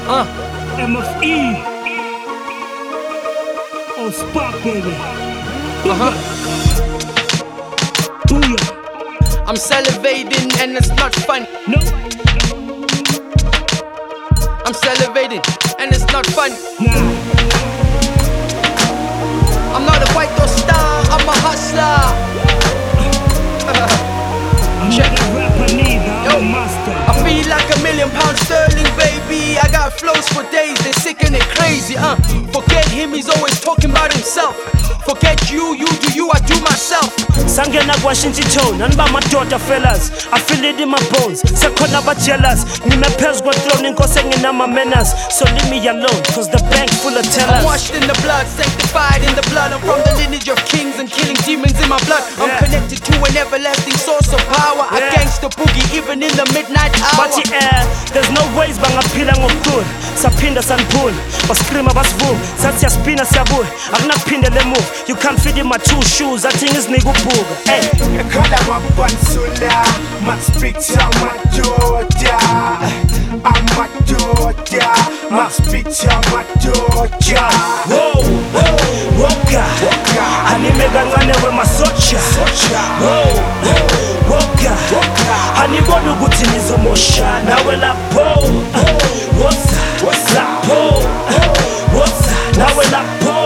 MFE. Oh, Spark, baby. I'm salivating and it's not fun. No. I'm salivating and it's not fun. Nah. I'm not a white or star, I'm a hustler. I'm not a rapper neither, I'm a master. I feel like £1,000,000 sterling, baby. I got flows for days, they sick and they crazy. Forget him, he's always talking about himself. Forget you, you do you, I do myself. Sangena Washington, and by my daughter fellas. I feel it in my bones, Sakona but jealous. Nime pairs got thrown in singing on my manners. So leave me alone, cause the bank full of tellers. I'm washed in the blood, sanctified in the blood. I'm from the lineage of kings and killing demons in my blood. I'm connected to an everlasting source of power. I gangsta boogie even in the midnight hour. But there's no ways bangapila ngokukhulu. Saphinda sanibhula, bascreama basivuma. Sathi siyaspina siyabuya, akunakuphinde le move. You can't fit in my two shoes, I think it's nigga booga. Hey, Ekhala wabansula, Max Picture Madoda, Amadoda, Max Picture Madoda. whoa, woka, anime kancane wemasocha. Whoa, woka, anibona ukuthi nizomosha nawe lapho. Woza, lapho. Woza, nawe lapho.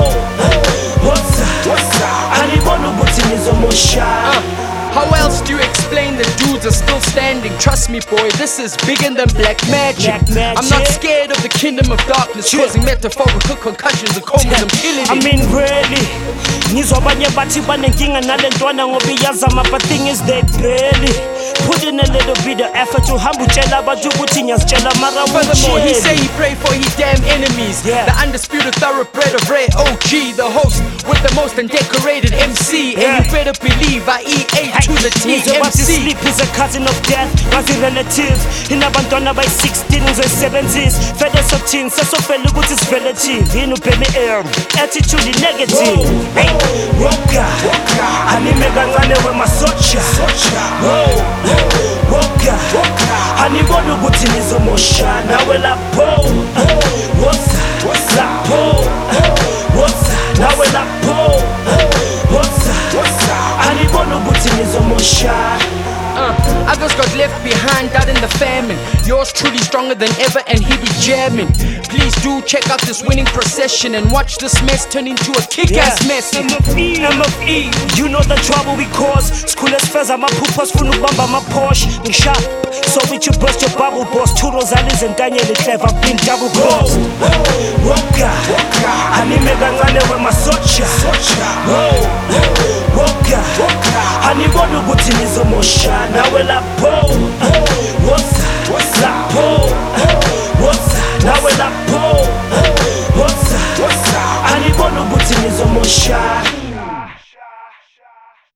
How else do you explain the dudes are still standing? Trust me boy, this is bigger than black magic. I'm not scared of the kingdom of darkness, causing metaphorical concussions and comas and killing it. I mean really, ngizobanye bathi banenkinga nalentwana ngoba iyazama, but thing is they barely put in a little bit of effort to humble utshela abantu ukuthi ngiyazitshela mara. Furthermore, he say he pray for his damn enemies. The undisputed thoroughbred of Ray OG, the host with the most undecorated MC. And you better believe I eat A to the T MC. Sleep is a cousin of death, bazi relatives. Inabantwana by 16 ngizoyi-70s. Fede sothini sesofela ukuthi sivele chief. Yini ubheme attitude negative. Hey, woka, anime kancane wemasocha. Woka, anibona ukuthi nizomosha nawe lapho. Woza, lapho. Woza, nawe lapho. Woza, anibona ukuthi nizomosha. Others got left behind out in the famine. Yours truly stronger than ever and he be jamming. Please do check out this winning procession and watch this mess turn into a kick-ass mess. MFE, you know the trouble we cause. School as fez amaphupha sifuna ukubamba ama-Porsche. Ngishap, so with you burst your bubble boss. Two Rosalis and Daniel Clever, I've been double crossed. Woka, anime kancane wemasocha. Woka, anibona ukuthi nizomosha nawe lapho. Woza, lapho. Woza, nawe lapho. Woza, anibona ukuthi nizomosha.